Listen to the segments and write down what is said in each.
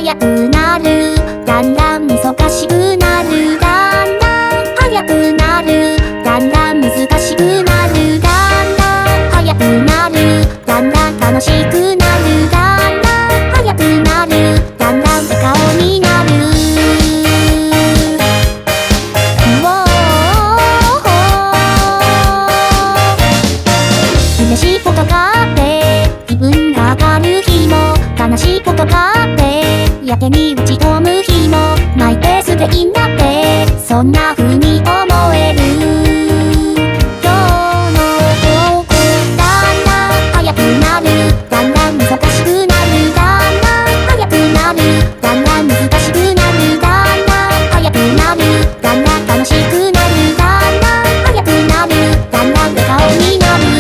早くなる、だんだん忙しくなる、だんだん早くなる、だんだん難しくなる、だんだん早くなる、だんだん楽しくなる、だんだん早くなる、だんだん笑顔になる。嬉しいことがあって気分が上がる日も、悲しいことがあってやけに打ち込む日も、マイペースでいいんだって、そんな風に思える。今日の僕、だんだん早くなる、だんだん難しくなる、だんだん早くなる、だんだん難しくなる、だんだん早くなる、だんだん楽しくなる、だんだん早くなる、だんだん笑顔になる。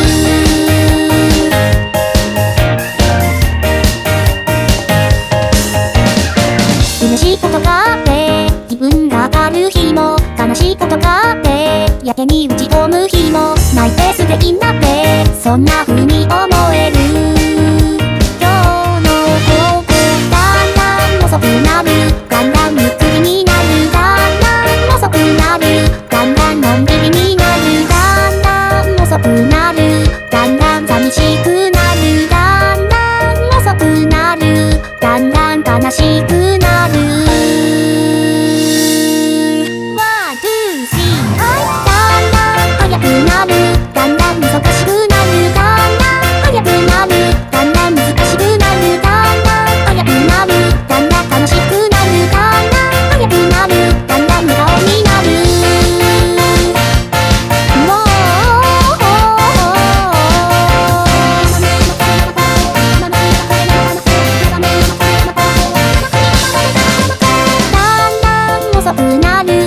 嬉しいことがあって気分が上がる日も、悲しいことがあってやけに打ち込む日も、マイペースでいいんだって、そんな風に思える。今日の僕、だんだん遅くなる、だんだんゆっくりになる、だんだん遅くなる、だんだんのんびりになる、だんだん遅くなる、だんだん寂しくなる、だんだん遅くなる、だんだん悲しくなる。ワン、ツー、スリー、はい。だんだん早くなる、だんだん難しくなる、だんだん早くなる、だんだん難しくなる、だんだん早くなる、だんだん楽しくなる、だんだん早くなる、だんだん笑顔になる。だんだん遅くなる、